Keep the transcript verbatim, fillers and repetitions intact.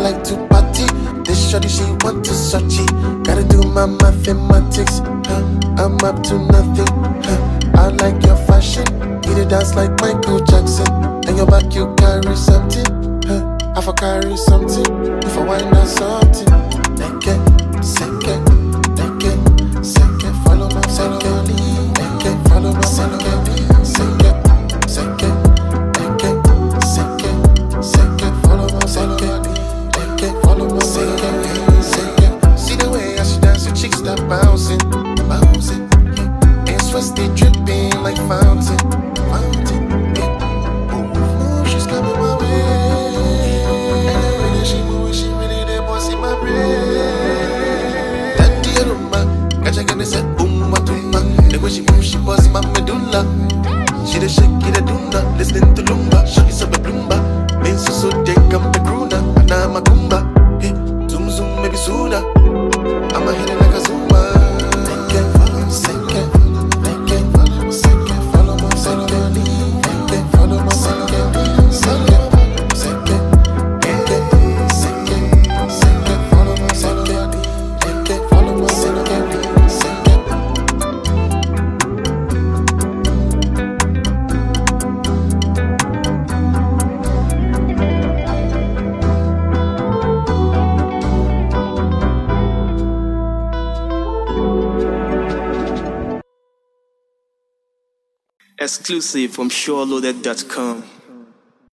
like to party. This shorty, she want to Sochi. Gotta do my mathematics. Huh? I'm up to nothing. Huh? I like your fashion. Need to dance like Michael Jackson. And your back, you carry something. Huh? I for carry something. If I wind out something. Naked, second, naked, second. Follow my second. Naked, follow my second. Second, second, naked, second, second. Follow my second. Naked, follow my second. Second. See the way I should dance, your cheeks start bouncing, bouncing. And sweats they dripping like fountain, fountain. She's coming my way. And the way that she move, she really the boss in my brain. Daddy rumba, catch a gun and say boom, what tumba. The way she move, she boss my medulla. She the shake, the dunda, listening to lumba. She is a blumba. Means so so take up the crooner, and I'm a kumba. Hey, zoom zoom, maybe sooner. I'm a head like a zumba. Take it, second, take it, second, follow my second, take it, follow my second, second, second, take it, second, second, follow my second, take it, follow my second, second. Exclusive from SureLoaded dot com.